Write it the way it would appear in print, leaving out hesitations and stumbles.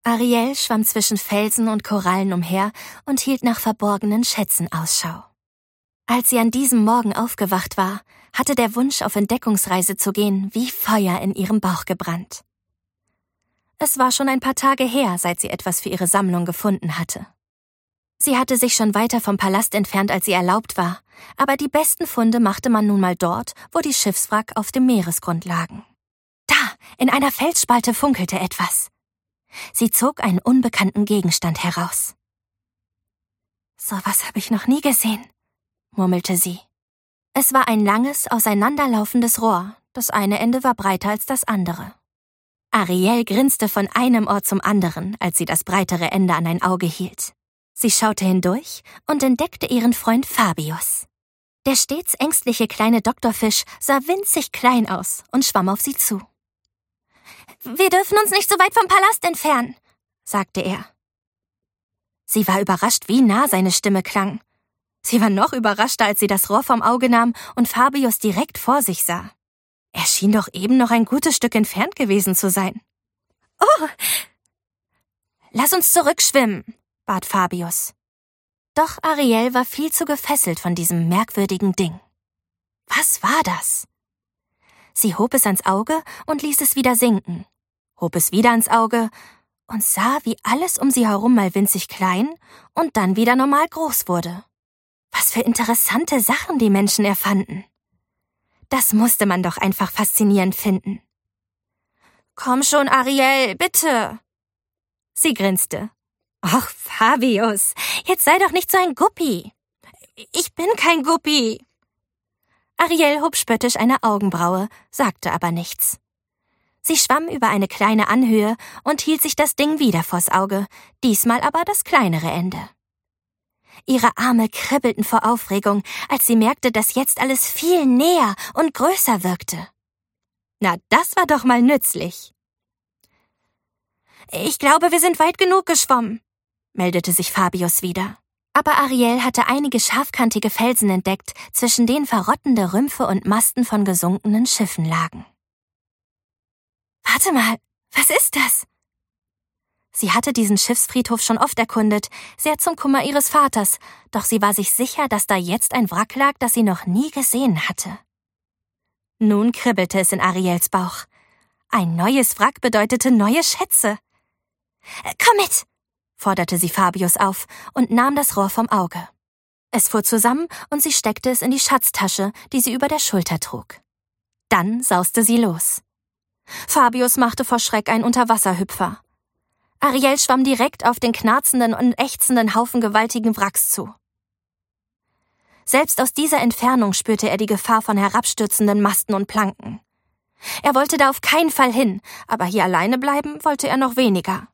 Ariel schwamm zwischen Felsen und Korallen umher und hielt nach verborgenen Schätzen Ausschau. Als sie an diesem Morgen aufgewacht war, hatte der Wunsch, auf Entdeckungsreise zu gehen, wie Feuer in ihrem Bauch gebrannt. Es war schon ein paar Tage her, seit sie etwas für ihre Sammlung gefunden hatte. Sie hatte sich schon weiter vom Palast entfernt, als sie erlaubt war, aber die besten Funde machte man nun mal dort, wo die Schiffswrack auf dem Meeresgrund lagen. Da, in einer Felsspalte funkelte etwas. Sie zog einen unbekannten Gegenstand heraus. »So was habe ich noch nie gesehen«, murmelte sie. Es war ein langes, auseinanderlaufendes Rohr, das eine Ende war breiter als das andere. Ariel grinste von einem Ohr zum anderen, als sie das breitere Ende an ein Auge hielt. Sie schaute hindurch und entdeckte ihren Freund Fabius. Der stets ängstliche kleine Doktorfisch sah winzig klein aus und schwamm auf sie zu. »Wir dürfen uns nicht so weit vom Palast entfernen«, sagte er. Sie war überrascht, wie nah seine Stimme klang. Sie war noch überraschter, als sie das Rohr vom Auge nahm und Fabius direkt vor sich sah. Er schien doch eben noch ein gutes Stück entfernt gewesen zu sein. »Oh! Lass uns zurückschwimmen«, bat Fabius. Doch Ariel war viel zu gefesselt von diesem merkwürdigen Ding. Was war das? Sie hob es ans Auge und ließ es wieder sinken, hob es wieder ans Auge und sah, wie alles um sie herum mal winzig klein und dann wieder normal groß wurde. Was für interessante Sachen die Menschen erfanden. Das musste man doch einfach faszinierend finden. »Komm schon, Ariel, bitte!« Sie grinste. »Och, Fabius, jetzt sei doch nicht so ein Guppi.« »Ich bin kein Guppi.« Ariel hob spöttisch eine Augenbraue, sagte aber nichts. Sie schwamm über eine kleine Anhöhe und hielt sich das Ding wieder vors Auge, diesmal aber das kleinere Ende. Ihre Arme kribbelten vor Aufregung, als sie merkte, dass jetzt alles viel näher und größer wirkte. Na, das war doch mal nützlich. »Ich glaube, wir sind weit genug geschwommen«, meldete sich Fabius wieder. Aber Ariel hatte einige scharfkantige Felsen entdeckt, zwischen denen verrottende Rümpfe und Masten von gesunkenen Schiffen lagen. »Warte mal, was ist das?« Sie hatte diesen Schiffsfriedhof schon oft erkundet, sehr zum Kummer ihres Vaters, doch sie war sich sicher, dass da jetzt ein Wrack lag, das sie noch nie gesehen hatte. Nun kribbelte es in Ariels Bauch. Ein neues Wrack bedeutete neue Schätze. »Komm mit«, forderte sie Fabius auf und nahm das Rohr vom Auge. Es fuhr zusammen und sie steckte es in die Schatztasche, die sie über der Schulter trug. Dann sauste sie los. Fabius machte vor Schreck einen Unterwasserhüpfer. Ariel schwamm direkt auf den knarzenden und ächzenden Haufen gewaltigen Wracks zu. Selbst aus dieser Entfernung spürte er die Gefahr von herabstürzenden Masten und Planken. Er wollte da auf keinen Fall hin, aber hier alleine bleiben wollte er noch weniger.